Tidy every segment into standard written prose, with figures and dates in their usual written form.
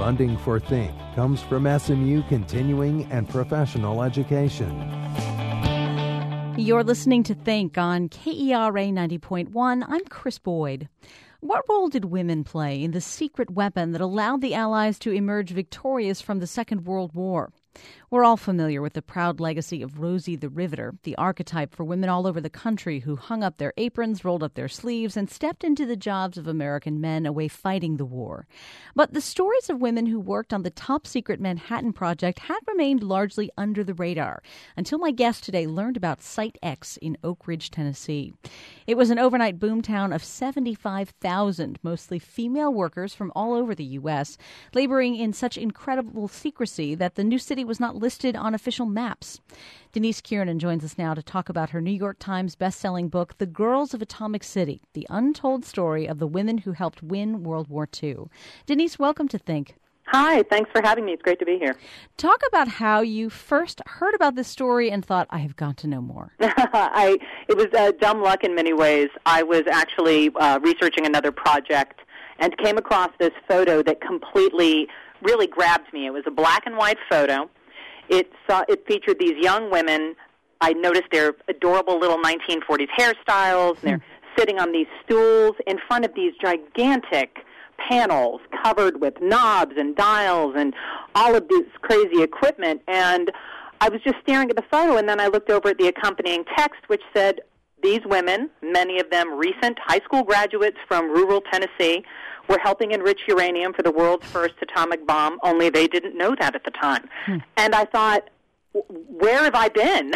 Funding for Think comes from SMU Continuing and Professional Education. You're listening to Think on KERA 90.1. I'm Chris Boyd. What role did women play in the secret weapon that allowed the Allies to emerge victorious from the Second World War? We're all familiar with the proud legacy of Rosie the Riveter, the archetype for women all over the country who hung up their aprons, rolled up their sleeves, and stepped into the jobs of American men away fighting the war. But the stories of women who worked on the top-secret Manhattan Project had remained largely under the radar until my guest today learned about Site X in Oak Ridge, Tennessee. It was an overnight boomtown of 75,000, mostly female workers from all over the U.S., laboring in such incredible secrecy that the new city was not listed on official maps. Denise Kiernan joins us now to talk about her New York Times best-selling book, The Girls of Atomic City, the untold story of the women who helped win World War II. Denise, welcome to Think. Hi, thanks for having me. It's great to be here. Talk about how you first heard about this story and thought, I have got to know more. It was dumb luck in many ways. I was actually researching another project and came across this photo that completely really grabbed me. It was a black and white photo. It featured these young women. I noticed their adorable little 1940s hairstyles. And they're sitting on these stools in front of these gigantic panels covered with knobs and dials and all of this crazy equipment. And I was just staring at the photo, and then I looked over at the accompanying text, which said, these women, many of them recent high school graduates from rural Tennessee, were helping enrich uranium for the world's first atomic bomb, only they didn't know that at the time. And I thought, where have I been?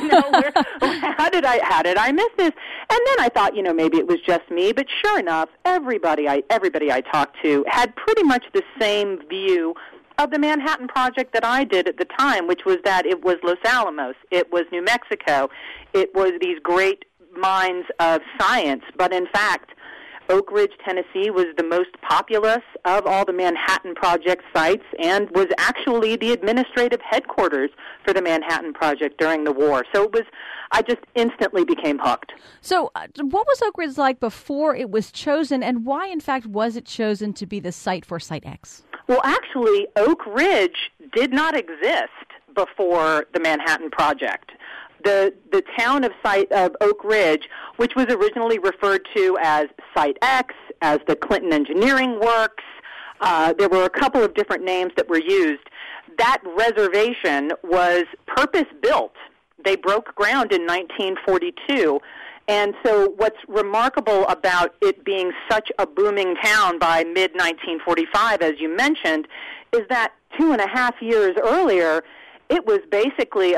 How did I miss this? And then I thought, maybe it was just me, but sure enough, everybody I talked to had pretty much the same view of the Manhattan Project that I did at the time, which was that it was Los Alamos, it was New Mexico, it was these great minds of science, but in fact, Oak Ridge, Tennessee was the most populous of all the Manhattan Project sites and was actually the administrative headquarters for the Manhattan Project during the war. So I just instantly became hooked. So what was Oak Ridge like before it was chosen, and why, in fact, was it chosen to be the site for Site X? Well, actually, Oak Ridge did not exist before the Manhattan Project. The town of Oak Ridge, which was originally referred to as Site X, as the Clinton Engineering Works, there were a couple of different names that were used. That reservation was purpose-built. They broke ground in 1942. And so what's remarkable about it being such a booming town by mid-1945, as you mentioned, is that 2.5 years earlier, it was basically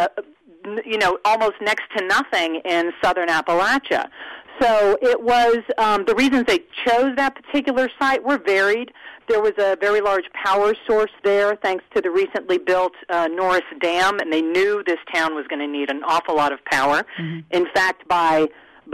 almost next to nothing in southern Appalachia. So it was, the reasons they chose that particular site were varied. There was a very large power source there thanks to the recently built Norris Dam, and they knew this town was going to need an awful lot of power. Mm-hmm. In fact, by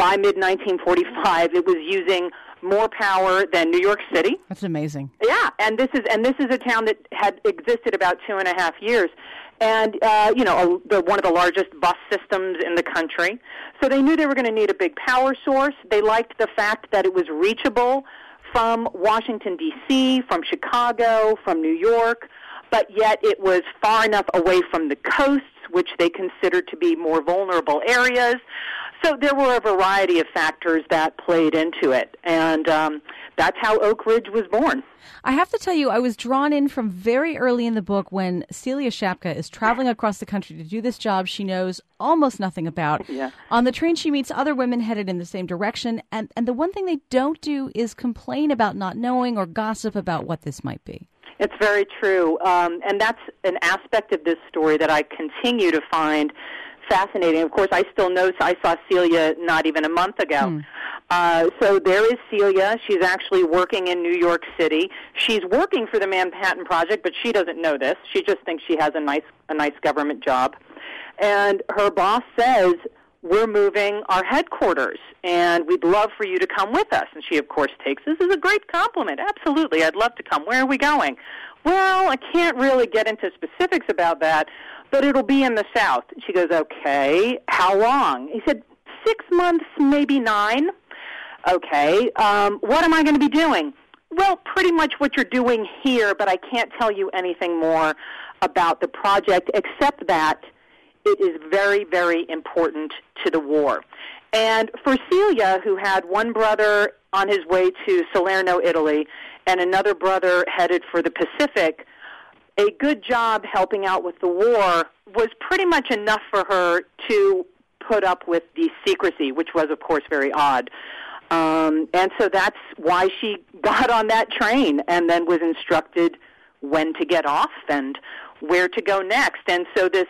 mid-1945, it was using more power than New York City. That's amazing. Yeah, and this is a town that had existed about 2.5 years. And, one of the largest bus systems in the country. So they knew they were going to need a big power source. They liked the fact that it was reachable from Washington, D.C., from Chicago, from New York, but yet it was far enough away from the coasts, which they considered to be more vulnerable areas. So there were a variety of factors that played into it, and that's how Oak Ridge was born. I have to tell you, I was drawn in from very early in the book when Celia Shapka is traveling across the country to do this job she knows almost nothing about. Yeah. On the train, she meets other women headed in the same direction, and the one thing they don't do is complain about not knowing or gossip about what this might be. It's very true, and that's an aspect of this story that I continue to find fascinating. Of course, I saw Celia not even a month ago. So there is Celia. She's actually working in New York City. She's working for the Manhattan Project, but she doesn't know this. She just thinks she has a nice government job. And her boss says, we're moving our headquarters, and we'd love for you to come with us. And she, of course, takes this as a great compliment. Absolutely, I'd love to come. Where are we going? Well, I can't really get into specifics about that, but it'll be in the South. She goes, okay, how long? He said, 6 months, maybe 9. Okay, what am I going to be doing? Well, pretty much what you're doing here, but I can't tell you anything more about the project except that it is very, very important to the war. And for Celia, who had one brother on his way to Salerno, Italy, and another brother headed for the Pacific, a good job helping out with the war was pretty much enough for her to put up with the secrecy, which was, of course, very odd. And so that's why she got on that train and then was instructed when to get off and where to go next. And so this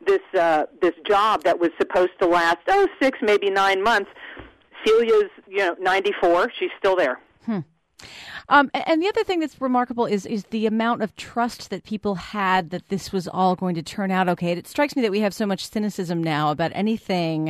job that was supposed to last 6, maybe 9 months, Celia's 94. She's still there. And the other thing that's remarkable is the amount of trust that people had that this was all going to turn out okay. It strikes me that we have so much cynicism now about anything.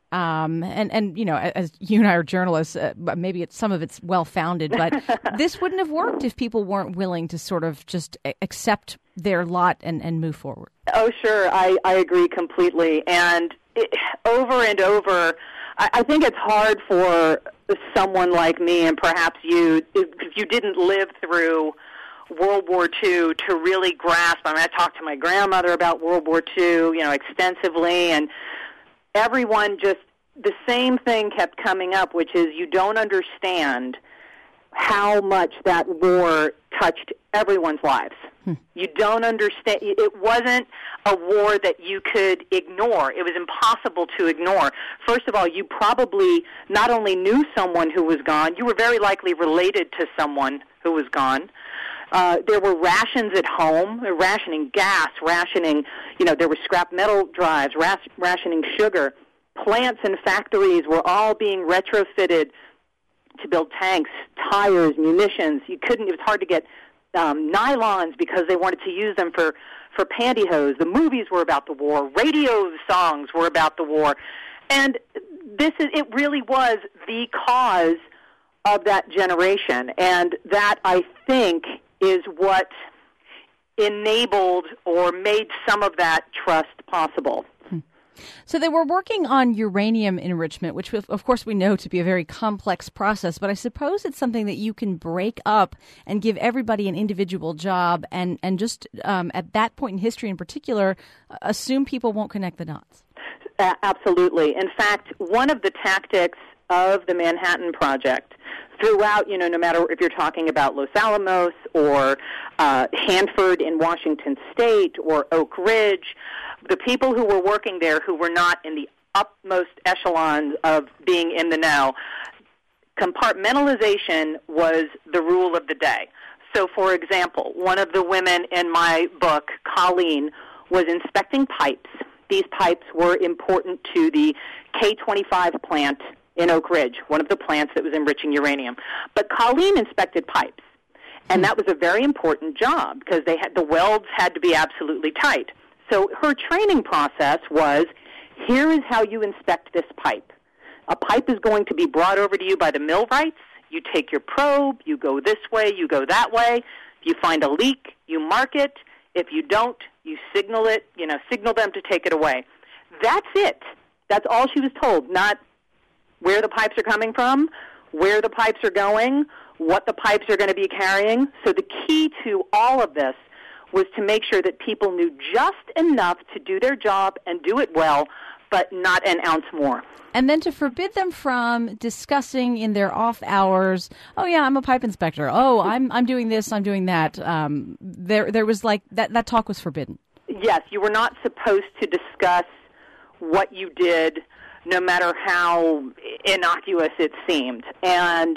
And as you and I are journalists, maybe some of it's well-founded, but this wouldn't have worked if people weren't willing to sort of just accept their lot and move forward. Oh, sure. I agree completely. And over and over, I think it's hard for someone like me and perhaps you, if you didn't live through World War II, to really grasp. I mean, I talked to my grandmother about World War II, extensively, and everyone just, the same thing kept coming up, which is you don't understand how much that war touched everyone's lives. You don't understand. It wasn't a war that you could ignore. It was impossible to ignore. First of all, you probably not only knew someone who was gone, you were very likely related to someone who was gone. There were rations at home, rationing gas, rationing, there were scrap metal drives, rationing sugar. Plants and factories were all being retrofitted to build tanks, tires, munitions. It was hard to get nylons because they wanted to use them for pantyhose. The movies were about the war. Radio songs were about the war. And it really was the cause of that generation. And that, I think, is what enabled or made some of that trust possible. So they were working on uranium enrichment, which of course we know to be a very complex process, but I suppose it's something that you can break up and give everybody an individual job and just at that point in history in particular, assume people won't connect the dots. Absolutely. In fact, one of the tactics of the Manhattan Project throughout, no matter if you're talking about Los Alamos or Hanford in Washington State or Oak Ridge, the people who were working there who were not in the upmost echelons of being in the know, compartmentalization was the rule of the day. So, for example, one of the women in my book, Colleen, was inspecting pipes. These pipes were important to the K-25 plant in Oak Ridge, one of the plants that was enriching uranium. But Colleen inspected pipes, and that was a very important job because the welds had to be absolutely tight. So her training process was, here is how you inspect this pipe. A pipe is going to be brought over to you by the millwrights. You take your probe, you go this way, you go that way. If you find a leak, you mark it. If you don't, you signal it, signal them to take it away. That's it. That's all she was told, not where the pipes are coming from, where the pipes are going, what the pipes are going to be carrying. So the key to all of this was to make sure that people knew just enough to do their job and do it well, but not an ounce more. And then to forbid them from discussing in their off hours, oh yeah, I'm a pipe inspector. Oh, I'm doing this, I'm doing that. There was like that talk was forbidden. Yes, you were not supposed to discuss what you did, no matter how innocuous it seemed. And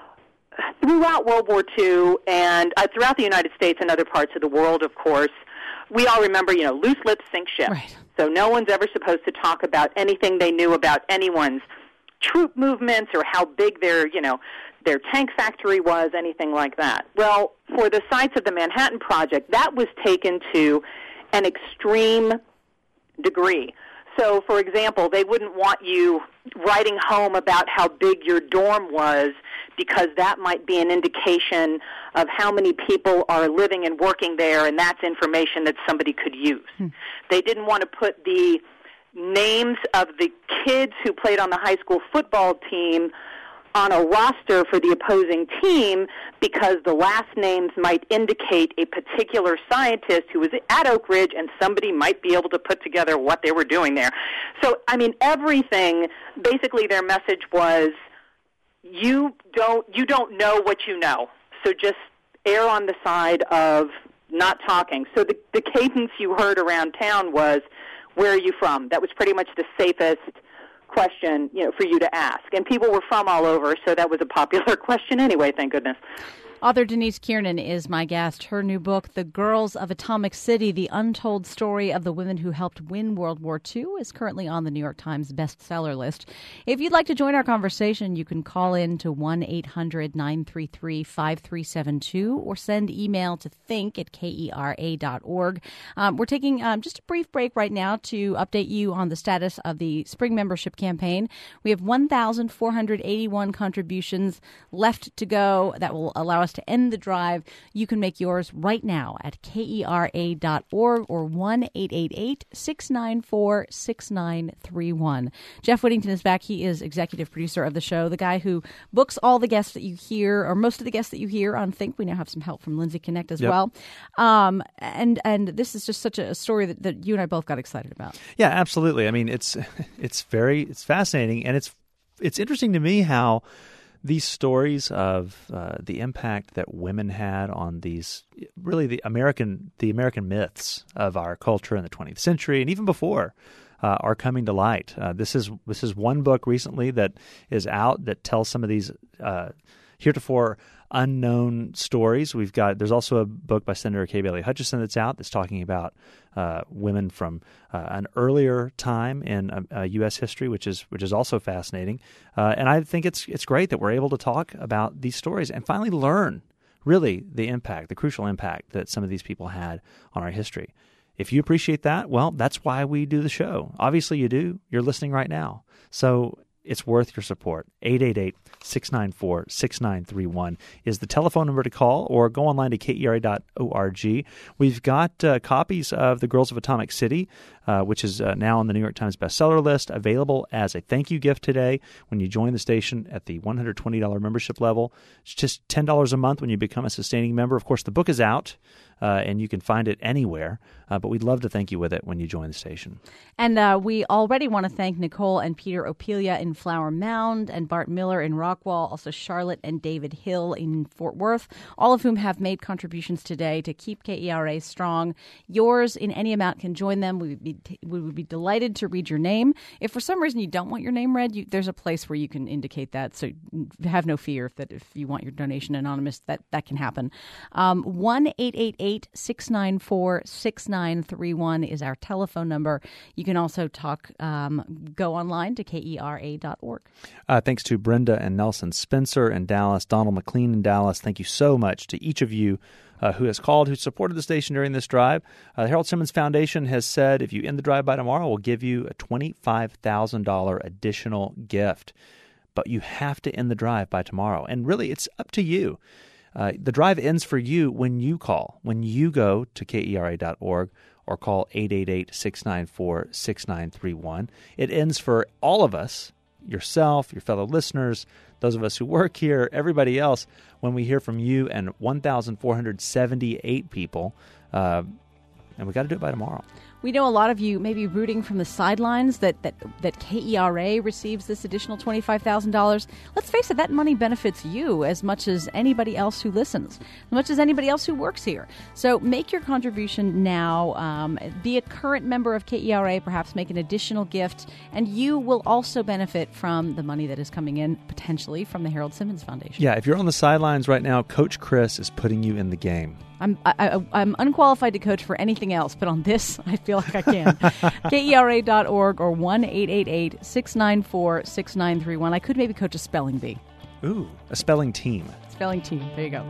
throughout World War II and throughout the United States and other parts of the world, of course, we all remember, loose lips sink ships. Right. So no one's ever supposed to talk about anything they knew about anyone's troop movements or how big their tank factory was, anything like that. Well, for the sites of the Manhattan Project, that was taken to an extreme degree. So, for example, they wouldn't want you writing home about how big your dorm was because that might be an indication of how many people are living and working there, and that's information that somebody could use. They didn't want to put the names of the kids who played on the high school football team on a roster for the opposing team because the last names might indicate a particular scientist who was at Oak Ridge, and somebody might be able to put together what they were doing there. So, I mean, everything, basically their message was, you don't know what you know, so just err on the side of not talking. So the cadence you heard around town was, where are you from? That was pretty much the safest question, for you to ask. And people were from all over, so that was a popular question anyway, thank goodness. Author Denise Kiernan is my guest. Her new book, The Girls of Atomic City, The Untold Story of the Women Who Helped Win World War II, is currently on the New York Times bestseller list. If you'd like to join our conversation, you can call in to 1-800-933-5372 or send email to think@kera.org. We're taking just a brief break right now to update you on the status of the spring membership campaign. We have 1,481 contributions left to go that will allow us to end the drive. You can make yours right now at kera.org or 1-888-694-6931. Jeff Whittington is back. He is executive producer of the show, the guy who books all the guests that you hear, or most of the guests that you hear on Think. We now have some help from Lindsay Connect as well. And this is just such a story that you and I both got excited about. Yeah, absolutely. I mean, it's fascinating, and it's interesting to me how these stories of the impact that women had on these, really the American myths of our culture in the 20th century and even before, are coming to light. This is one book recently that is out that tells some of these heretofore unknown stories. There's also a book by Senator Kay Bailey Hutchison that's out that's talking about women from an earlier time in U.S. history, which is also fascinating. And I think it's great that we're able to talk about these stories and finally learn really the crucial impact that some of these people had on our history. If you appreciate that, well, that's why we do the show. Obviously you do. You're listening right now. So it's worth your support. 888-694-6931 is the telephone number to call, or go online to kera.org. We've got copies of The Girls of Atomic City, which is now on the New York Times bestseller list, available as a thank you gift today when you join the station at the $120 membership level. It's just $10 a month when you become a sustaining member. Of course, the book is out, and you can find it anywhere, but we'd love to thank you with it when you join the station. And we already want to thank Nicole and Peter Opelia in Flower Mound and Bart Miller in Rockwall, also Charlotte and David Hill in Fort Worth, all of whom have made contributions today to keep KERA strong. Yours in any amount can join them. We would be delighted to read your name. If for some reason you don't want your name read, there's a place where you can indicate that, so have no fear that if you want your donation anonymous, that can happen. 1-888-694-6931 is our telephone number. You can also go online to kera.org. Thanks to Brenda and Nelson Spencer in Dallas, Donald McLean in Dallas. Thank you so much to each of you who has called, who supported the station during this drive. The Harold Simmons Foundation has said if you end the drive by tomorrow, we'll give you a $25,000 additional gift. But you have to end the drive by tomorrow. And really, it's up to you. The drive ends for you when you call, when you go to kera.org or call 888-694-6931. It ends for all of us, yourself, your fellow listeners, those of us who work here, everybody else, when we hear from you and 1,478 people. And we got to do it by tomorrow. We know a lot of you may be rooting from the sidelines that KERA receives this additional $25,000. Let's face it, that money benefits you as much as anybody else who listens, as much as anybody else who works here. So make your contribution now. Be a current member of KERA, perhaps make an additional gift, and you will also benefit from the money that is coming in, potentially, from the Harold Simmons Foundation. Yeah, if you're on the sidelines right now, Coach Chris is putting you in the game. I'm unqualified to coach for anything else, but on this, I feel like I can. KERA.org or 1-888-694-6931. I could maybe coach a spelling bee. Ooh, a spelling team. Spelling team. There you go.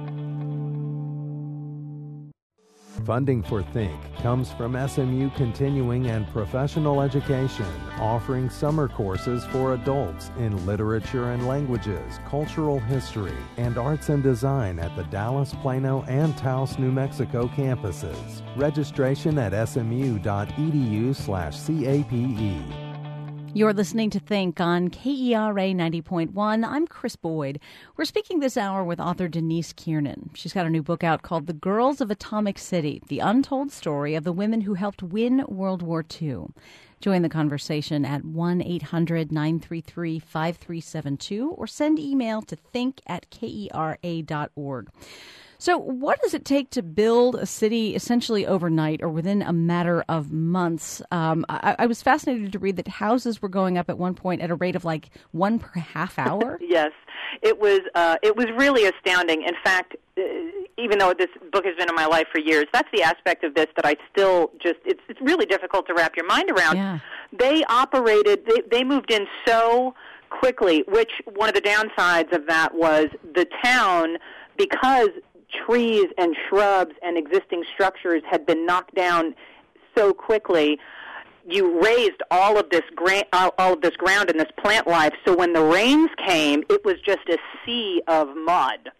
Funding for Think comes from SMU Continuing and Professional Education, offering summer courses for adults in literature and languages, cultural history, and arts and design at the Dallas, Plano, and Taos, New Mexico campuses. Registration at smu.edu/CAPE. You're listening to Think on KERA 90.1. I'm Chris Boyd. We're speaking this hour with author Denise Kiernan. She's got a new book out called The Girls of Atomic City, the untold story of the women who helped win World War II. Join the conversation at 1-800-933-5372 or send email to think@kera.org. So what does it take to build a city essentially overnight or within a matter of months? I was fascinated to read that houses were going up at one point at a rate of like one per half hour. Yes, it was really astounding. In fact, even though this book has been in my life for years, that's the aspect of this that I still it's really difficult to wrap your mind around. Yeah. They moved in so quickly, which one of the downsides of that was the town, because trees and shrubs and existing structures had been knocked down so quickly, you raised all of this ground and this plant life. So when the rains came, it was just a sea of mud.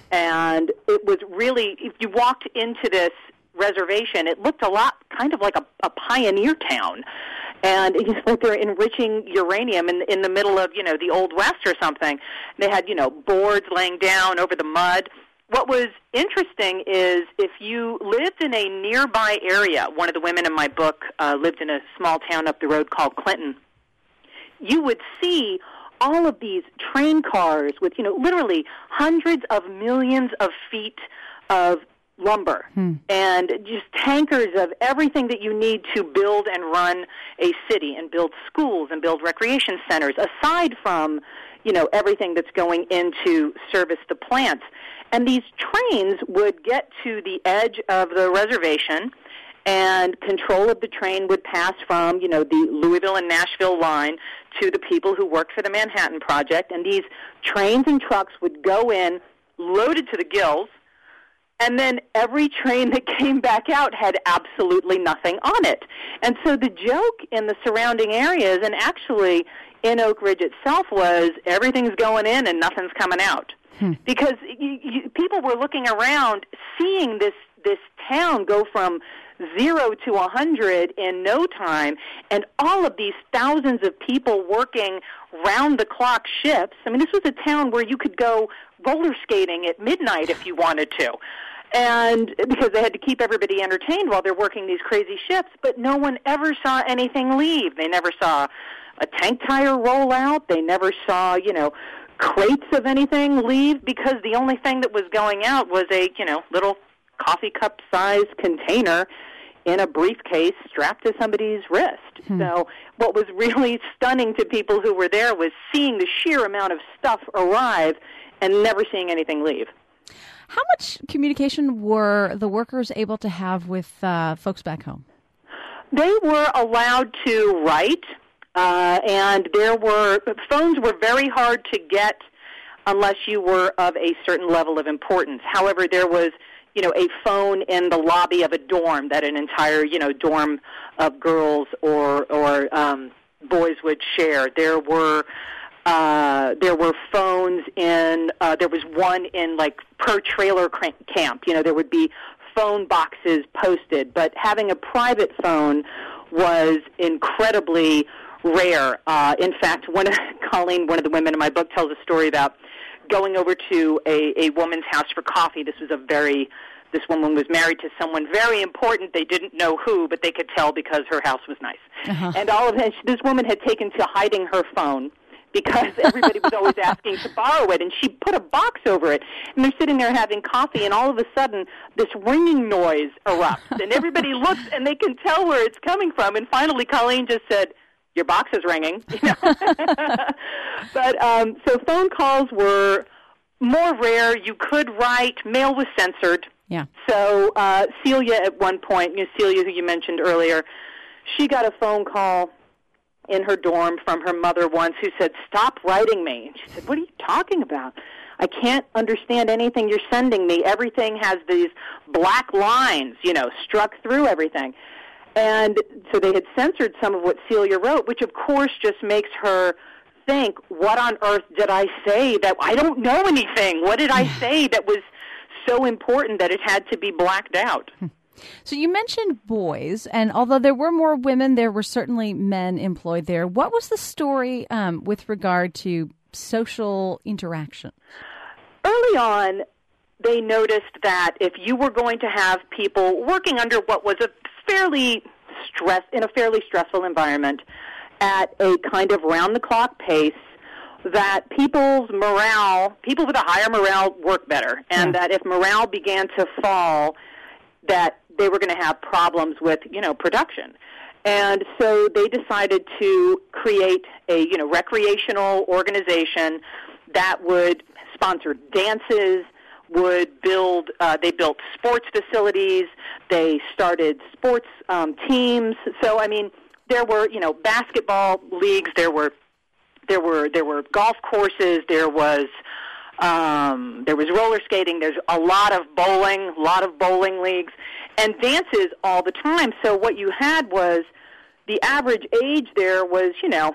And it was really, if you walked into this reservation, it looked a lot kind of like a pioneer town. And it's like they're enriching uranium in the middle of, the Old West or something. They had, boards laying down over the mud. What was interesting is if you lived in a nearby area, one of the women in my book lived in a small town up the road called Clinton, you would see all of these train cars with, literally hundreds of millions of feet of lumber and just tankers of everything that you need to build and run a city and build schools and build recreation centers, aside from, everything that's going into service the plants. And these trains would get to the edge of the reservation, and control of the train would pass from, the Louisville and Nashville line to the people who worked for the Manhattan Project. And these trains and trucks would go in, loaded to the gills, and then every train that came back out had absolutely nothing on it. And so the joke in the surrounding areas, and actually in Oak Ridge itself, was everything's going in and nothing's coming out. Because people were looking around, seeing this town go from 0 to 100 in no time, and all of these thousands of people working round-the-clock shifts. I mean, this was a town where you could go roller skating at midnight if you wanted to, and because they had to keep everybody entertained while they're working these crazy shifts, but no one ever saw anything leave. They never saw a tank tire roll out. They never saw, crates of anything leave, because the only thing that was going out was a, little coffee cup-sized container in a briefcase strapped to somebody's wrist. So what was really stunning to people who were there was seeing the sheer amount of stuff arrive and never seeing anything leave. How much communication were the workers able to have with folks back home? They were allowed to write. And phones were very hard to get unless you were of a certain level of importance. However, there was, a phone in the lobby of a dorm that an entire, dorm of girls or boys would share. There were phones in, there was one in per trailer camp. There would be phone boxes posted, but having a private phone was incredibly rare. In fact, Colleen, one of the women in my book, tells a story about going over to a woman's house for coffee. This woman was married to someone very important. They didn't know who, but they could tell because her house was nice. Uh-huh. And this woman had taken to hiding her phone because everybody was always asking to borrow it, and she put a box over it. And they're sitting there having coffee, and all of a sudden, this ringing noise erupts, and everybody looks, and they can tell where it's coming from. And finally, Colleen just said, "Your box is ringing." But so phone calls were more rare. You could write. Mail was censored. Yeah. So Celia, at one point, Celia, who you mentioned earlier, she got a phone call in her dorm from her mother once who said, "Stop writing me." And she said, "What are you talking about? I can't understand anything you're sending me. Everything has these black lines, struck through everything." And so they had censored some of what Celia wrote, which of course just makes her think, what on earth did I say that I don't know anything? What did I say that was so important that it had to be blacked out? So you mentioned boys, and although there were more women, there were certainly men employed there. What was the story with regard to social interaction? Early on, they noticed that if you were going to have people working under what was a fairly stressful environment at a kind of round-the-clock pace, that people with a higher morale work better, and that if morale began to fall, that they were going to have problems with, production. And so they decided to create a, recreational organization that would sponsor dances, they built sports facilities, they started sports teams. So, there were, basketball leagues, there were golf courses, there was roller skating, there's a lot of bowling leagues, and dances all the time. So what you had was the average age there was,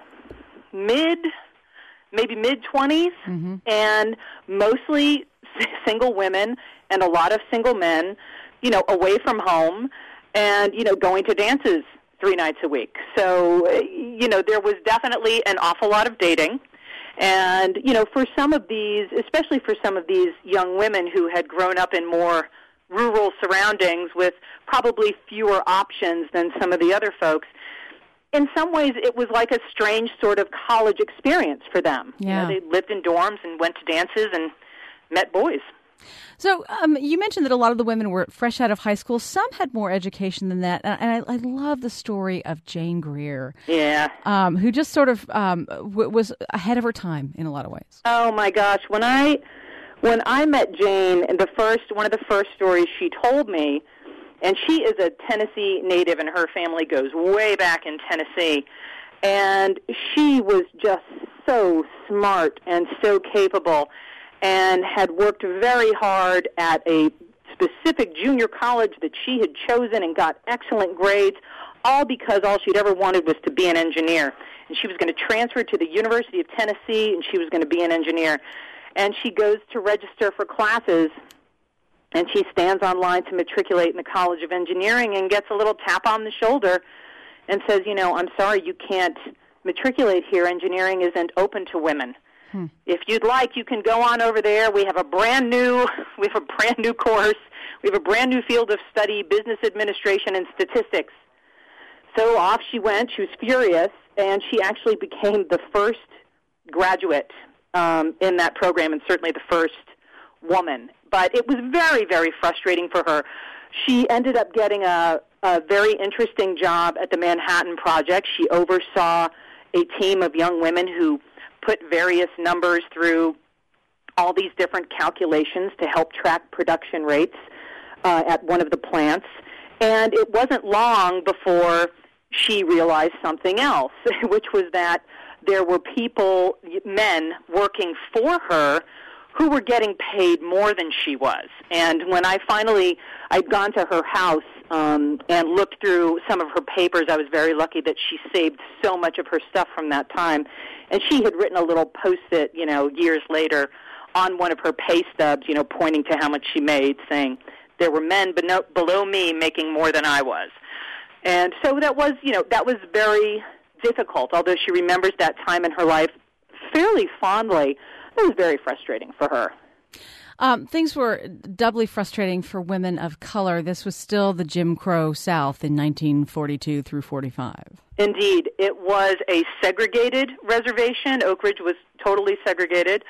maybe mid-20s, and mostly single women and a lot of single men, away from home and, going to dances 3 nights a week. So, there was definitely an awful lot of dating. And, for some of these, especially for some of these young women who had grown up in more rural surroundings with probably fewer options than some of the other folks, in some ways it was like a strange sort of college experience for them. Yeah. They lived in dorms and went to dances and met boys. So you mentioned that a lot of the women were fresh out of high school. Some had more education than that. And I love the story of Jane Greer. Yeah. Who just sort of was ahead of her time in a lot of ways. Oh, my gosh. When I met Jane, one of the first stories she told me, and she is a Tennessee native, and her family goes way back in Tennessee, and she was just so smart and so capable, and had worked very hard at a specific junior college that she had chosen and got excellent grades, all because all she'd ever wanted was to be an engineer. And she was going to transfer to the University of Tennessee, and she was going to be an engineer. And she goes to register for classes, and she stands online to matriculate in the College of Engineering and gets a little tap on the shoulder and says, I'm sorry, you can't matriculate here. Engineering isn't open to women. If you'd like, you can go on over there. We have a brand new course. We have a brand new field of study, business administration and statistics. So off she went. She was furious, and she actually became the first graduate in that program, and certainly the first woman. But it was very, very frustrating for her. She ended up getting a very interesting job at the Manhattan Project. She oversaw a team of young women who put various numbers through all these different calculations to help track production rates at one of the plants. And it wasn't long before she realized something else, which was that there were men working for her who were getting paid more than she was. And when I'd gone to her house and looked through some of her papers, I was very lucky that she saved so much of her stuff from that time. And she had written a little post-it, years later on one of her pay stubs, pointing to how much she made, saying there were men below me making more than I was. And so that was very difficult, although she remembers that time in her life fairly fondly. It was very frustrating for her. Things were doubly frustrating for women of color. This was still the Jim Crow South in 1942 through 45. Indeed. It was a segregated reservation. Oak Ridge was totally segregated.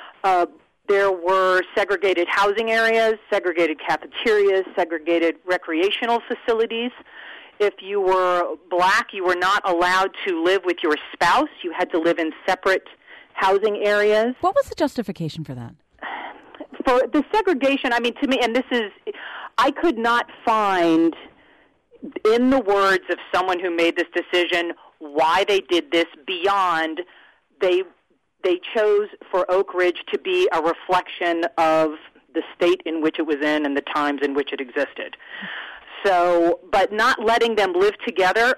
There were segregated housing areas, segregated cafeterias, segregated recreational facilities. If you were black, you were not allowed to live with your spouse. You had to live in separate housing areas. What was the justification for that? For the segregation, to me, and I could not find in the words of someone who made this decision why they did this beyond they chose for Oak Ridge to be a reflection of the state in which it was in and the times in which it existed. So, but not letting them live together,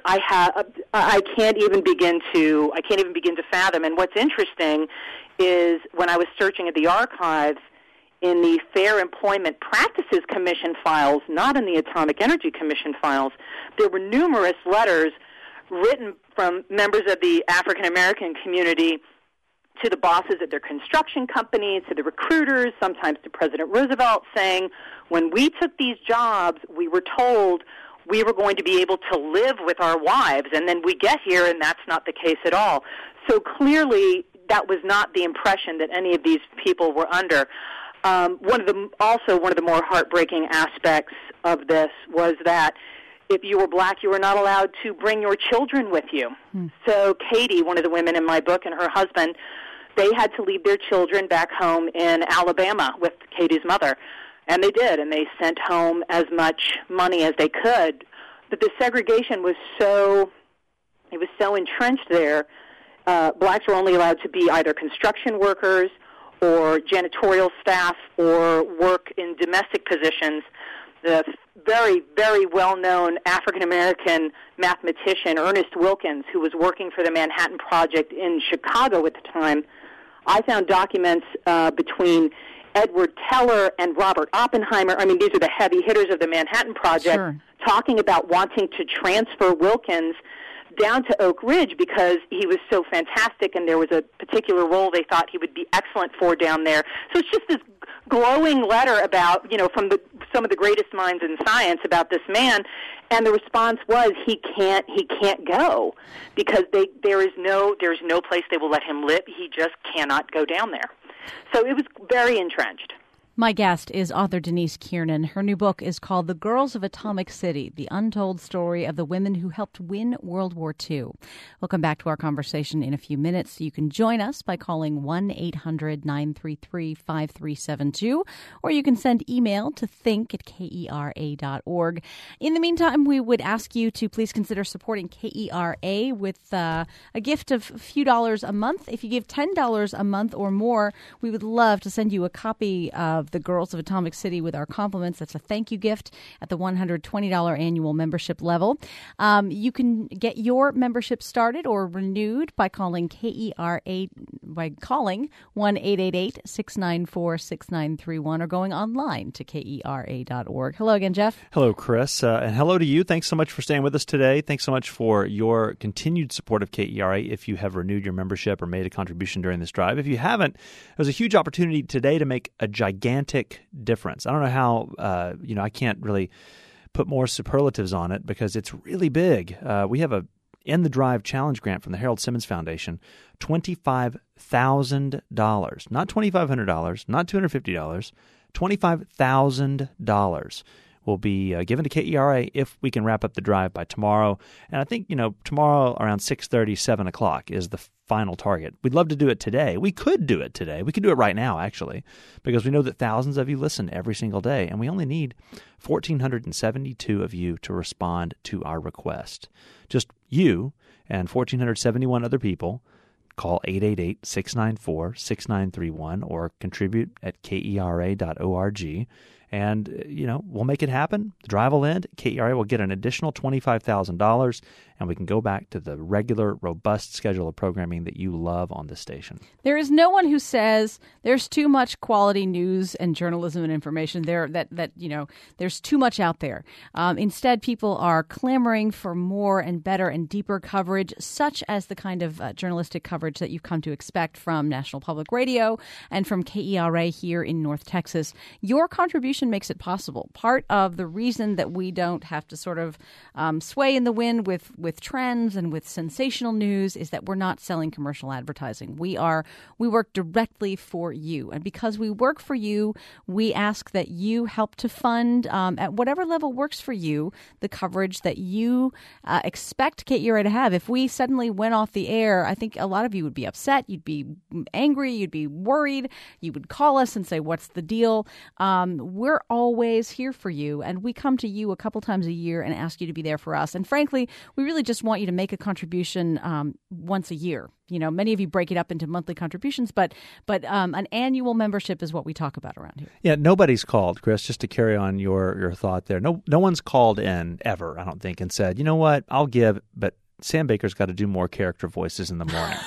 I can't even begin to fathom. And what's interesting is when I was searching at the archives, in the Fair Employment Practices Commission files, not in the Atomic Energy Commission files, there were numerous letters written from members of the African American community to the bosses at their construction companies, to the recruiters, sometimes to President Roosevelt, saying, when we took these jobs, we were told we were going to be able to live with our wives, and then we get here and that's not the case at all. So clearly that was not the impression that any of these people were under. One of the more heartbreaking aspects of this was that if you were black, you were not allowed to bring your children with you. So Katie, one of the women in my book, and her husband, they had to leave their children back home in Alabama with Katie's mother. And they did, and they sent home as much money as they could. But the segregation was so entrenched there. Blacks were only allowed to be either construction workers or janitorial staff or work in domestic positions. The very, very well-known African-American mathematician, Ernest Wilkins, who was working for the Manhattan Project in Chicago at the time, I found documents between Edward Teller and Robert Oppenheimer. I mean, these are the heavy hitters of the Manhattan Project, Sure. talking about wanting to transfer Wilkins down to Oak Ridge because he was so fantastic and there was a particular role they thought he would be excellent for down there. So it's just this glowing letter about, from some of the greatest minds in science about this man, and the response was he can't go because there is no place they will let him live. He just cannot go down there. So it was very entrenched. My guest is author Denise Kiernan. Her new book is called The Girls of Atomic City, The Untold Story of the Women Who Helped Win World War II. We'll come back to our conversation in a few minutes. You can join us by calling 1-800-933-5372, or you can send email to think@kera.org. In the meantime, we would ask you to please consider supporting KERA with a gift of a few dollars a month. If you give $10 a month or more, we would love to send you a copy of The Girls of Atomic City with our compliments. That's a thank you gift at the $120 annual membership level. You can get your membership started or renewed by calling KERA, by calling 1-888-694-6931 or going online to KERA.org. Hello again, Jeff. Hello, Chris. And hello to you. Thanks so much for staying with us today. Thanks so much for your continued support of KERA if you have renewed your membership or made a contribution during this drive. If you haven't, there's a huge opportunity today to make a gigantic difference. I don't know how, I can't really put more superlatives on it because it's really big. We have a In the Drive Challenge grant from the Harold Simmons Foundation, $25,000, not $2,500, not $250, $25,000 will be given to KERA if we can wrap up the drive by tomorrow. And I think, tomorrow around 6:30, 7 o'clock is the final target. We'd love to do it today. We could do it today. We could do it right now, actually, because we know that thousands of you listen every single day, and we only need 1,472 of you to respond to our request. Just you and 1,471 other people. Call 888-694-6931 or contribute at kera.org. And, we'll make it happen. The drive will end. KERA will get an additional $25,000, and we can go back to the regular, robust schedule of programming that you love on this station. There is no one who says there's too much quality news and journalism and information there that there's too much out there. Instead, people are clamoring for more and better and deeper coverage, such as the kind of journalistic coverage that you've come to expect from National Public Radio and from KERA here in North Texas. Your contribution makes it possible. Part of the reason that we don't have to sort of sway in the wind with trends and with sensational news is that we're not selling commercial advertising. We work directly for you. And because we work for you, we ask that you help to fund at whatever level works for you the coverage that you expect KERA to have. If we suddenly went off the air, I think a lot of you would be upset. You'd be angry. You'd be worried. You would call us and say, what's the deal? We're always here for you, and we come to you a couple times a year and ask you to be there for us. And frankly, we really just want you to make a contribution once a year. Many of you break it up into monthly contributions, but an annual membership is what we talk about around here. Yeah, nobody's called, Chris, just to carry on your thought there. No one's called in ever, I don't think, and said, you know what, I'll give, but Sam Baker's got to do more character voices in the morning.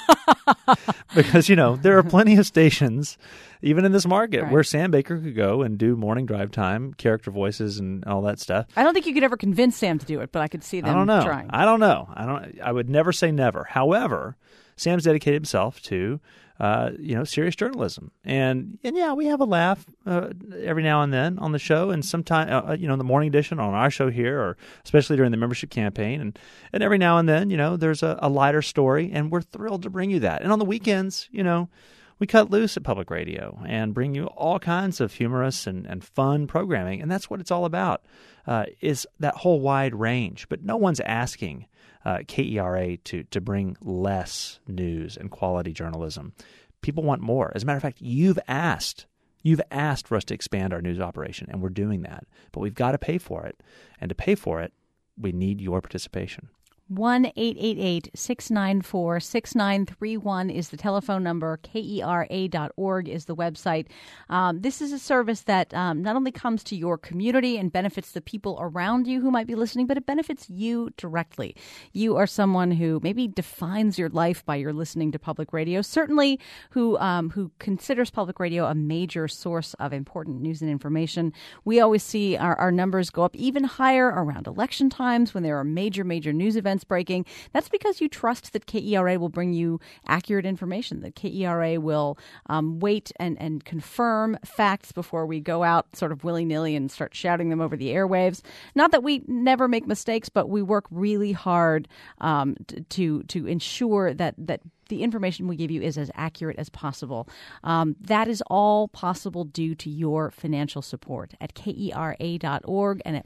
Because, there are plenty of stations, even in this market, where Sam Baker could go and do morning drive time, character voices, and all that stuff. I don't think you could ever convince Sam to do it, but I could see them trying. I don't know. I would never say never. However, Sam's dedicated himself to serious journalism. And yeah, we have a laugh every now and then on the show, and sometime, in the morning edition on our show here, or especially during the membership campaign. And every now and then, there's a lighter story, and we're thrilled to bring you that. And on the weekends, we cut loose at Public Radio and bring you all kinds of humorous and fun programming. And that's what it's all about, is that whole wide range. But no one's asking KERA to bring less news and quality journalism. People want more. As a matter of fact, you've asked for us to expand our news operation, and we're doing that. But we've got to pay for it. And to pay for it, we need your participation. 1-888-694-6931 is the telephone number. KERA.org is the website. This is a service that not only comes to your community and benefits the people around you who might be listening, but it benefits you directly. You are someone who maybe defines your life by your listening to public radio, certainly who considers public radio a major source of important news and information. We always see our numbers go up even higher around election times when there are major news events breaking. That's because you trust that KERA will bring you accurate information, that KERA will wait and confirm facts before we go out sort of willy-nilly and start shouting them over the airwaves. Not that we never make mistakes, but we work really hard to ensure that the information we give you is as accurate as possible. That is all possible due to your financial support at KERA.org and at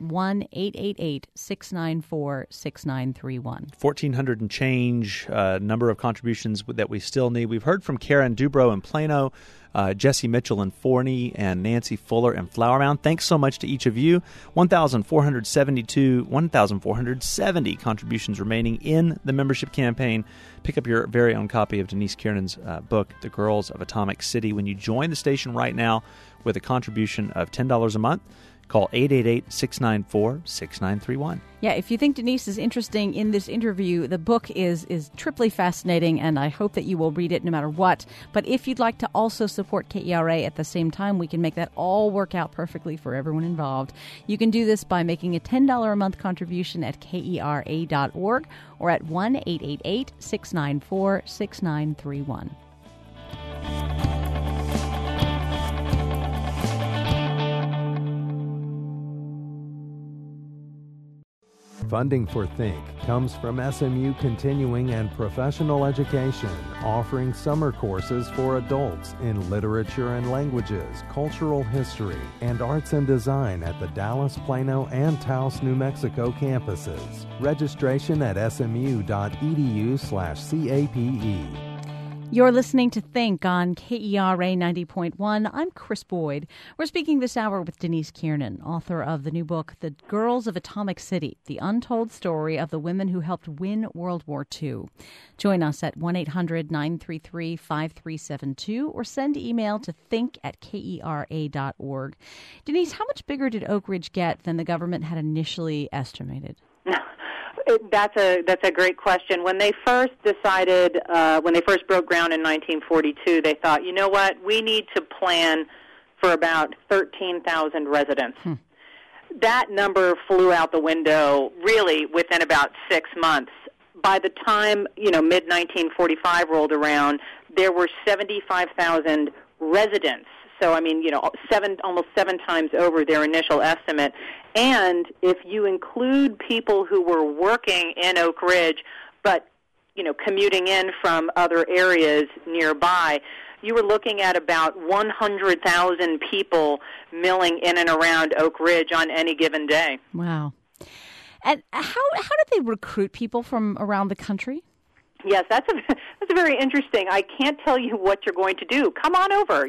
1-888-694-6931. 1,400 and change number of contributions that we still need. We've heard from Karen Dubrow in Plano, Jesse Mitchell in Forney, and Nancy Fuller in Flower Mound. Thanks so much to each of you. 1,470 contributions remaining in the membership campaign. Pick up your very own copy of Denise Kiernan's book, The Girls of Atomic City, when you join the station right now with a contribution of $10 a month. Call 888-694-6931. Yeah, if you think Denise is interesting in this interview, the book is triply fascinating, and I hope that you will read it no matter what. But if you'd like to also support KERA at the same time, we can make that all work out perfectly for everyone involved. You can do this by making a $10 a month contribution at KERA.org or at 1-888-694-6931. Funding for Think comes from SMU Continuing and Professional Education, offering summer courses for adults in literature and languages, cultural history, and arts and design at the Dallas, Plano, and Taos, New Mexico campuses. Registration at smu.edu/CAPE. You're listening to Think on KERA 90.1. I'm Chris Boyd. We're speaking this hour with Denise Kiernan, author of the new book, The Girls of Atomic City, The Untold Story of the Women Who Helped Win World War II. Join us at 1-800-933-5372 or send email to think@kera.org. Denise, how much bigger did Oak Ridge get than the government had initially estimated? That's a great question. When they first decided, when they first broke ground in 1942, they thought, you know what, we need to plan for about 13,000 residents. That number flew out the window really within about 6 months. By the time, mid-1945 rolled around, there were 75,000 residents. So, almost seven times over their initial estimate. And if you include people who were working in Oak Ridge, but, commuting in from other areas nearby, you were looking at about 100,000 people milling in and around Oak Ridge on any given day. Wow. And how did they recruit people from around the country? Yes, that's very interesting. I can't tell you what you're going to do. Come on over.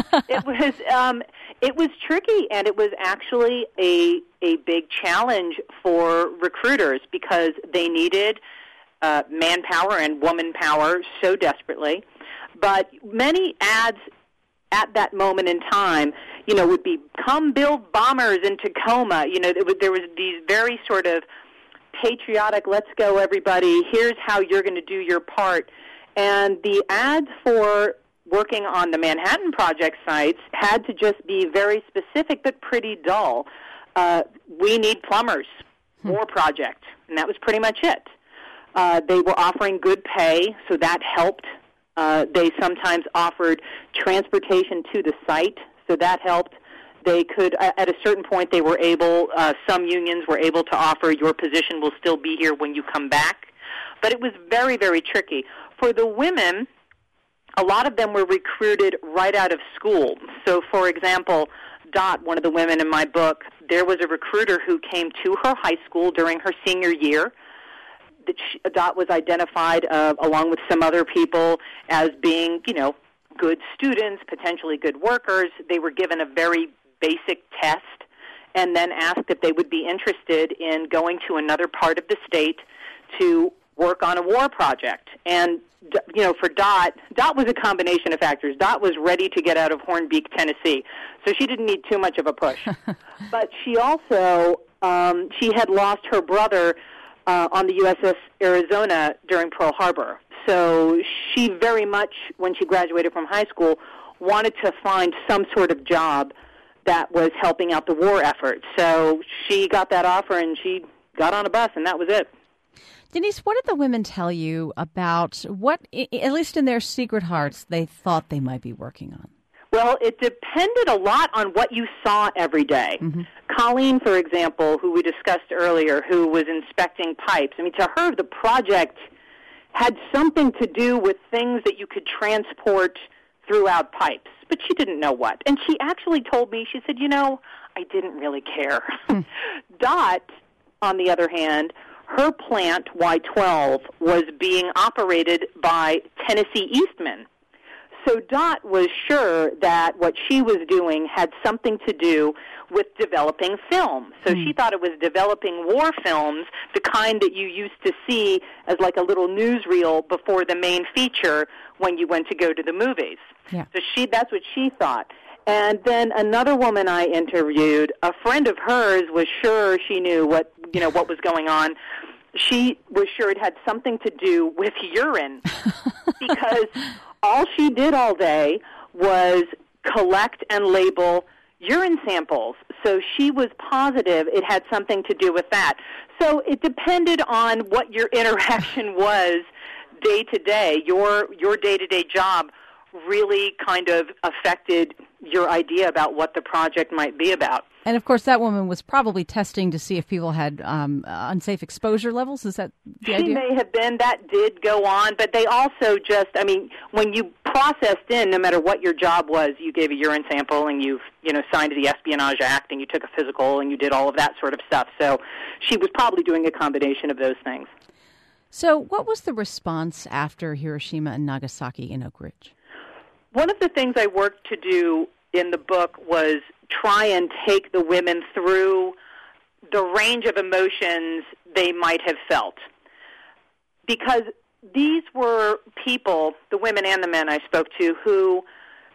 It was tricky, and it was actually a big challenge for recruiters because they needed manpower and woman power so desperately. But many ads at that moment in time, would be "Come build bombers in Tacoma." There was these very sort of patriotic, let's go everybody, here's how you're going to do your part. And the ads for working on the Manhattan Project sites had to just be very specific but pretty dull. We need plumbers, war project, and that was pretty much it. They were offering good pay, so that helped. They sometimes offered transportation to the site, so that helped. They could, at a certain point, they were able, some unions were able to offer your position will still be here when you come back. But it was very, very tricky. For the women, a lot of them were recruited right out of school. So, for example, Dot, one of the women in my book, there was a recruiter who came to her high school during her senior year. Dot was identified, along with some other people, as being, good students, potentially good workers. They were given a very basic test and then asked if they would be interested in going to another part of the state to work on a war project. And, for Dot was a combination of factors. Dot was ready to get out of Hornbeak, Tennessee, so she didn't need too much of a push. But she also, she had lost her brother on the USS Arizona during Pearl Harbor. So she very much, when she graduated from high school, wanted to find some sort of job that was helping out the war effort. So she got that offer, and she got on a bus, and that was it. Denise, what did the women tell you about what, at least in their secret hearts, they thought they might be working on? Well, it depended a lot on what you saw every day. Mm-hmm. Colleen, for example, who we discussed earlier, who was inspecting pipes, to her, the project had something to do with things that you could transport throughout pipes, but she didn't know what. And she actually told me, she said, I didn't really care. Dot, on the other hand, her plant, Y12, was being operated by Tennessee Eastman. So Dot was sure that what she was doing had something to do with developing film. So she thought it was developing war films, the kind that you used to see as like a little newsreel before the main feature when you went to go to the movies. Yeah. So that's what she thought. And then another woman I interviewed, a friend of hers was sure she knew what was going on. She was sure it had something to do with urine because all she did all day was collect and label urine samples. So she was positive it had something to do with that. So it depended on what your interaction was day to day. Your day-to-day job really kind of affected your idea about what the project might be about. And, of course, that woman was probably testing to see if people had unsafe exposure levels. Is that the idea? She may have been. That did go on. But they also just, when you processed in, no matter what your job was, you gave a urine sample and you signed the Espionage Act and you took a physical and you did all of that sort of stuff. So she was probably doing a combination of those things. So what was the response after Hiroshima and Nagasaki in Oak Ridge? One of the things I worked to do in the book was try and take the women through the range of emotions they might have felt. Because these were people, the women and the men I spoke to, who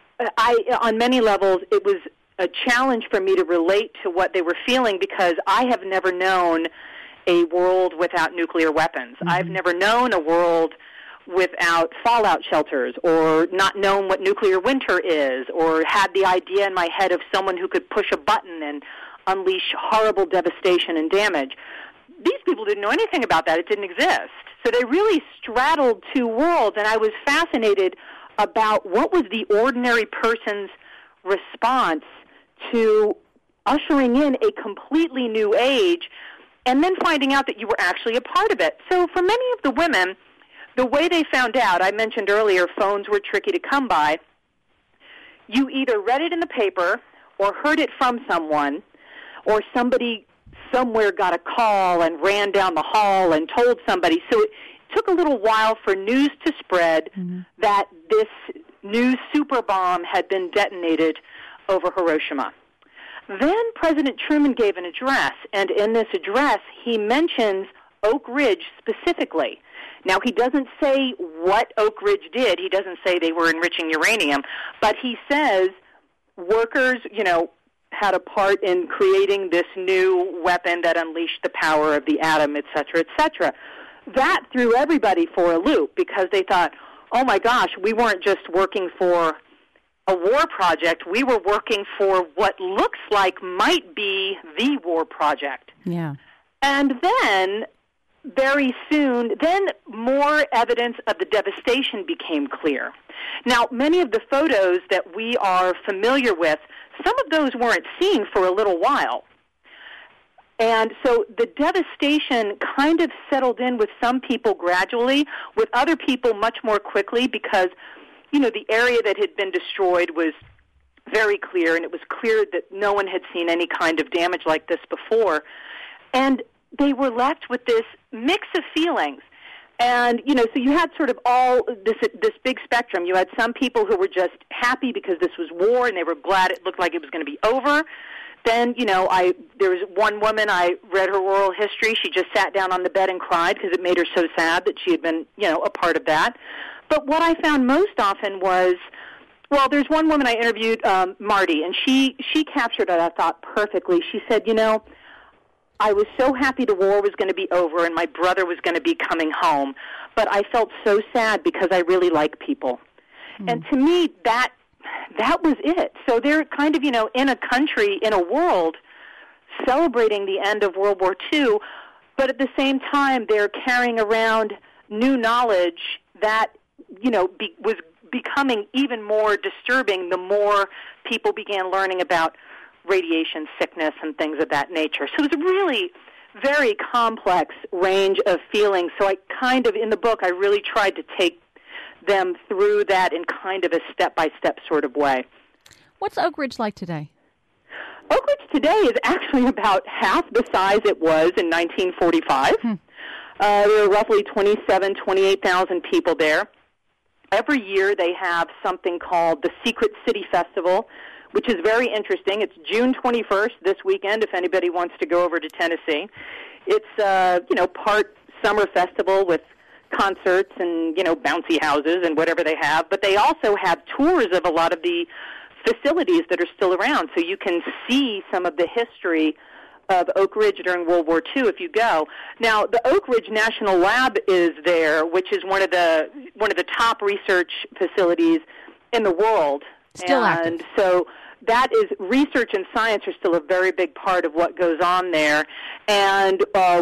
on many levels, it was a challenge for me to relate to what they were feeling because I have never known a world without nuclear weapons. Mm-hmm. I've never known a world without fallout shelters, or not known what nuclear winter is, or had the idea in my head of someone who could push a button and unleash horrible devastation and damage. These people didn't know anything about that. It didn't exist. So they really straddled two worlds, and I was fascinated about what was the ordinary person's response to ushering in a completely new age and then finding out that you were actually a part of it. So for many of the women, the way they found out, I mentioned earlier, phones were tricky to come by. You either read it in the paper or heard it from someone, or somebody somewhere got a call and ran down the hall and told somebody. So it took a little while for news to spread that this new super bomb had been detonated over Hiroshima. Then President Truman gave an address, and in this address he mentions Oak Ridge specifically. Now, he doesn't say what Oak Ridge did. He doesn't say they were enriching uranium. But he says workers, had a part in creating this new weapon that unleashed the power of the atom, et cetera, et cetera. That threw everybody for a loop because they thought, oh my gosh, we weren't just working for a war project, we were working for what looks like might be the war project. Yeah. And then, very soon, then more evidence of the devastation became clear. Now, many of the photos that we are familiar with, some of those weren't seen for a little while. And so the devastation kind of settled in with some people gradually, with other people much more quickly because, you know, the area that had been destroyed was very clear, and it was clear that no one had seen any kind of damage like this before. And they were left with this mix of feelings. And, you know, so you had sort of all this big spectrum. You had some people who were just happy because this was war and they were glad it looked like it was going to be over. Then, you know, there was one woman, I read her oral history. She just sat down on the bed and cried because it made her so sad that she had been, you know, a part of that. But what I found most often was, well, there's one woman I interviewed, Marty, and she captured it, I thought, perfectly. She said, you know, I was so happy the war was going to be over and my brother was going to be coming home, but I felt so sad because I really like people. And to me, that was it. So they're kind of, you know, in a country, in a world, celebrating the end of World War II, but at the same time, they're carrying around new knowledge that, you know, was becoming even more disturbing the more people began learning about radiation sickness and things of that nature. So it was a really very complex range of feelings. So I kind of, in the book, I really tried to take them through that in kind of a step-by-step sort of way. What's Oak Ridge like today? Oak Ridge today is actually about half the size it was in 1945. There are roughly 28,000 people there. Every year they have something called the Secret City Festival, which is very interesting. It's June 21st this weekend if anybody wants to go over to Tennessee. It's, you know, part summer festival with concerts and, you know, bouncy houses and whatever they have. But they also have tours of a lot of the facilities that are still around. So you can see some of the history of Oak Ridge during World War II if you go. Now, the Oak Ridge National Lab is there, which is one of the top research facilities in the world. Still active. And so that is, research and science are still a very big part of what goes on there. And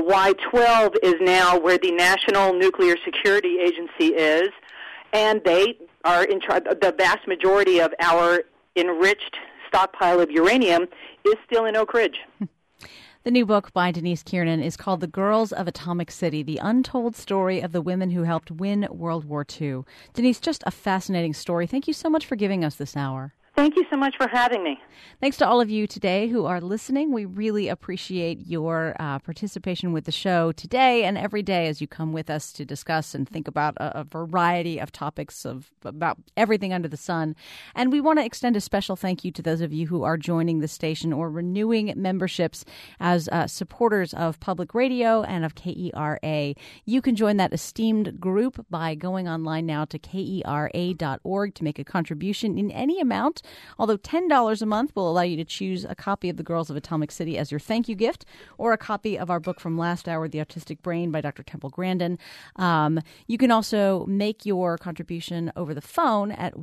Y-12 is now where the National Nuclear Security Agency is, and they are in charge. The vast majority of our enriched stockpile of uranium is still in Oak Ridge. The new book by Denise Kiernan is called The Girls of Atomic City, the untold story of the women who helped win World War II. Denise, just a fascinating story. Thank you so much for giving us this hour. Thank you so much for having me. Thanks to all of you today who are listening. We really appreciate your participation with the show today and every day as you come with us to discuss and think about a variety of topics about everything under the sun. And we want to extend a special thank you to those of you who are joining the station or renewing memberships as supporters of public radio and of KERA. You can join that esteemed group by going online now to KERA.org to make a contribution in any amount. Although $10 a month will allow you to choose a copy of The Girls of Atomic City as your thank you gift, or a copy of our book from last hour, The Autistic Brain by Dr. Temple Grandin. You can also make your contribution over the phone at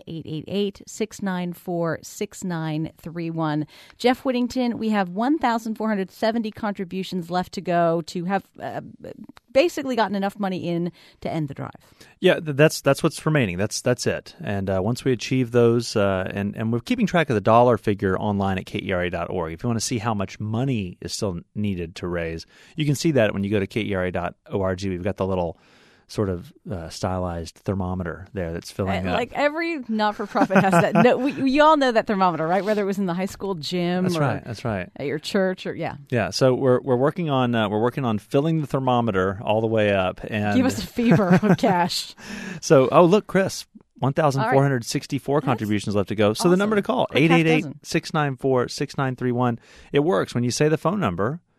1-888-694-6931. Jeff Whittington, we have 1,470 contributions left to go to have basically gotten enough money in to end the drive. Yeah, that's what's remaining. That's it. And once we achieve those, and we're keeping track of the dollar figure online at KERA.org. If you want to see how much money is still needed to raise, you can see that when you go to KERA.org. We've got the little sort of stylized thermometer there that's filling up. Like every not-for-profit has that. No, you all know that thermometer, right? Whether it was in the high school gym That's right. At your church, or Yeah, so we're working on filling the thermometer all the way up, and give us a fever of cash. So, look, Chris, 1,464 contributions left to go. So awesome. The number to call, 888-694-6931. It works. When you say the phone number,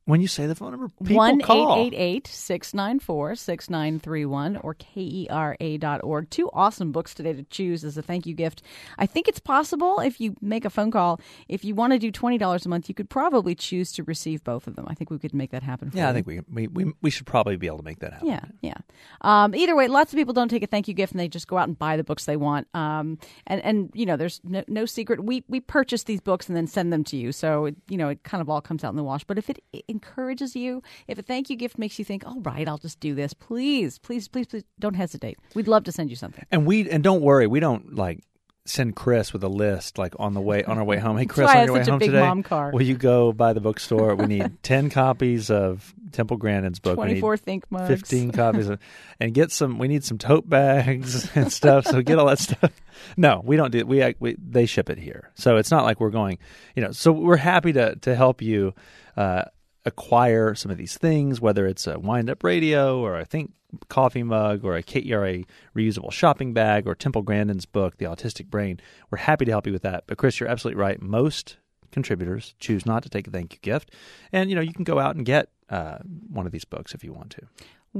When you say the phone number, people call. 1-888-694-6931 or KERA.org. 2 awesome books today to choose as a thank you gift. I think it's possible if you make a phone call. If you want to do $20 a month, you could probably choose to receive both of them. I think we could make that happen for you. I think we should probably be able to make that happen. Yeah. Either way, lots of people don't take a thank you gift and they just go out and buy the books they want. And there's no secret. We purchase these books and then send them to you. So, it kind of all comes out in the wash. But if it encourages you, if a thank you gift makes you think, all right, I'll just do this, please don't hesitate. We'd love to send you something. And don't worry, we don't send Chris with a list on our way home. Hey, Chris, on your way home today, mom car. Will you go by the bookstore? We need 10 copies of Temple Grandin's book. 24 think mugs. 15 copies and get some. We need some tote bags and stuff. So get all that stuff. No, we don't do. They ship it here, so it's not like we're going. So we're happy to help you acquire some of these things, whether it's a wind-up radio or a Think coffee mug or a KERA reusable shopping bag or Temple Grandin's book, The Autistic Brain. We're happy to help you with that. But Chris, you're absolutely right. Most contributors choose not to take a thank you gift. And, you can go out and get one of these books if you want to.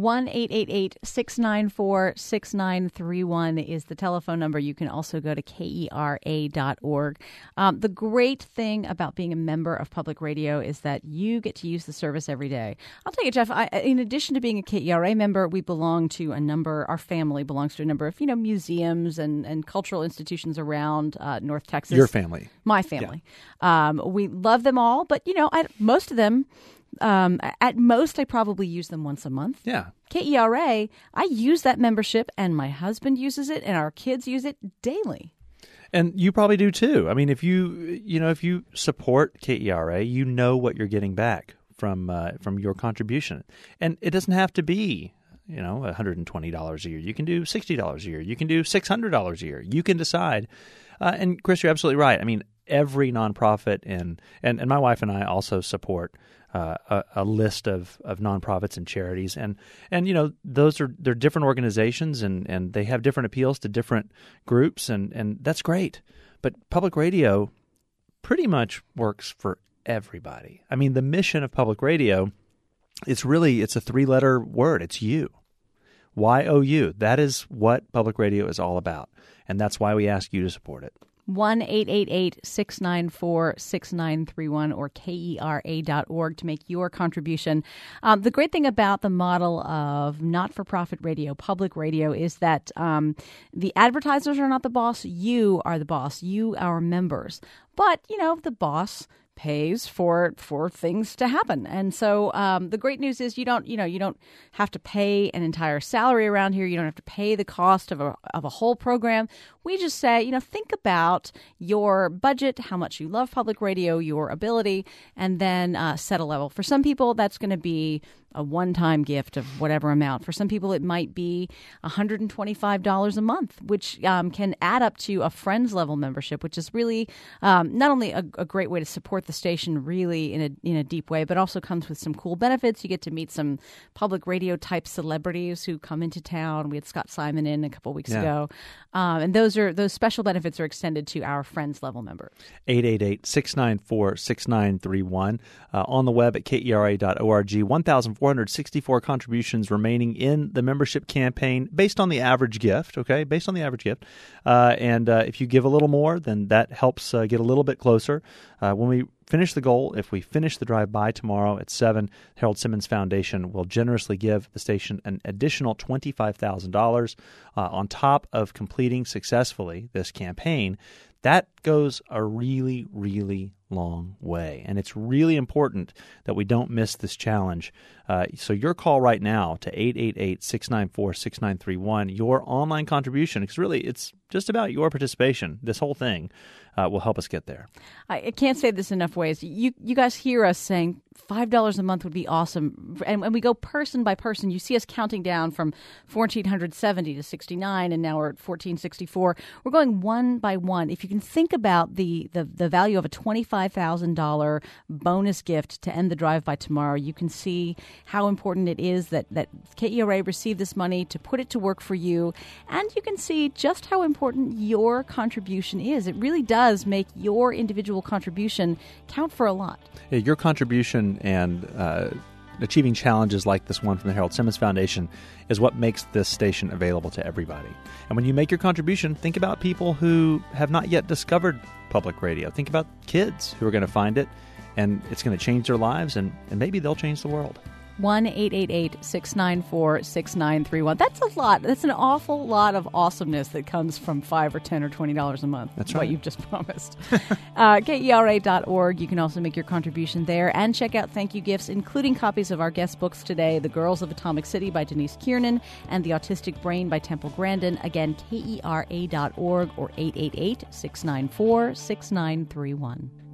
1-888-694-6931 is the telephone number. You can also go to KERA.org. The great thing about being a member of public radio is that you get to use the service every day. I'll tell you, Jeff, in addition to being a KERA member, we belong to our family belongs to a number of, museums and cultural institutions around North Texas. Your family. My family. Yeah. We love them all, but, most of them, at most, I probably use them once a month. Yeah. KERA, I use that membership, and my husband uses it, and our kids use it daily. And you probably do too. I mean, if you support KERA, you know what you're getting back from your contribution, and it doesn't have to be $120 a year. You can do $60 a year. You can do $600 a year. You can decide. And Chris, you're absolutely right. I mean, every nonprofit and my wife and I also support a list of nonprofits and charities, and they're different organizations and they have different appeals to different groups, and that's great. But public radio pretty much works for everybody. I mean, the mission of public radio, it's a 3-letter word. It's you. YOU. That is what public radio is all about, and that's why we ask you to support it. 1-888-694-6931 or KERA.org to make your contribution. The great thing about the model of not-for-profit radio, public radio, is that the advertisers are not the boss. You are the boss. You, our members. But, the boss pays for things to happen. And so the great news is you don't have to pay an entire salary around here. You don't have to pay the cost of a whole program. We just say, think about your budget, how much you love public radio, your ability, and then set a level. For some people, that's going to be a one-time gift of whatever amount. For some people, it might be $125 a month, which can add up to a Friends level membership, which is really not only a great way to support the station really in a deep way, but also comes with some cool benefits. You get to meet some public radio type celebrities who come into town. We had Scott Simon in a couple weeks ago, and those special benefits are extended to our Friends level members. 888-694-6931 on the web at KERA.org. 1,464 contributions remaining in the membership campaign based on the average gift, okay? Based on the average gift. And if you give a little more, then that helps get a little bit closer. When we finish the goal, if we finish the drive-by tomorrow at 7, Harold Simmons Foundation will generously give the station an additional $25,000 on top of completing successfully this campaign. That goes a really, really long way. And it's really important that we don't miss this challenge. So your call right now to 888-694-6931, your online contribution, because really it's just about your participation. This whole thing will help us get there. I can't say this enough ways. You guys hear us saying $5 a month would be awesome. And we go person by person. You see us counting down from 1,470 to 69, and now we're at 1,464. We're going one by one. If you can think about the value of a $25 $25,000 bonus gift to end the drive-by tomorrow. You can see how important it is that KERA receive this money to put it to work for you, and you can see just how important your contribution is. It really does make your individual contribution count for a lot. Yeah, your contribution and achieving challenges like this one from the Harold Simmons Foundation is what makes this station available to everybody. And when you make your contribution, think about people who have not yet discovered public radio. Think about kids who are going to find it, and it's going to change their lives, and maybe they'll change the world. 1-888-694-6931. That's a lot. That's an awful lot of awesomeness that comes from $5 or $10 or $20 a month. That's right. What you've just promised. KERA.org. You can also make your contribution there and check out thank you gifts, including copies of our guest books today, The Girls of Atomic City by Denise Kiernan and The Autistic Brain by Temple Grandin. Again, KERA.org or 888-694-6931.